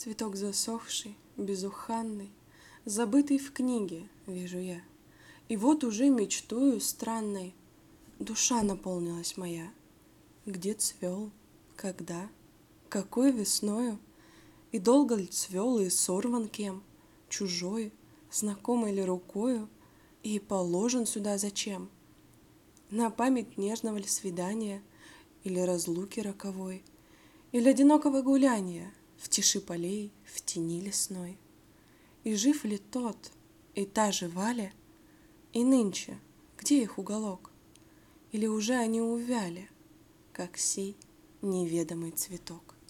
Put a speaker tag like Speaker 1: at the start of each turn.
Speaker 1: Цветок засохший, безуханный, забытый в книге, вижу я. И вот уже мечтою странной душа наполнилась моя. Где цвел, когда, какой весною, и долго ли цвел, и сорван кем, чужой, знакомой ли рукою, и положен сюда зачем? На память нежного ли свидания, или разлуки роковой, или одинокого гуляния в тиши полей, в тени лесной. И жив ли тот, и та жива ли, и нынче, где их уголок? Или уже они увяли, как сей неведомый цветок?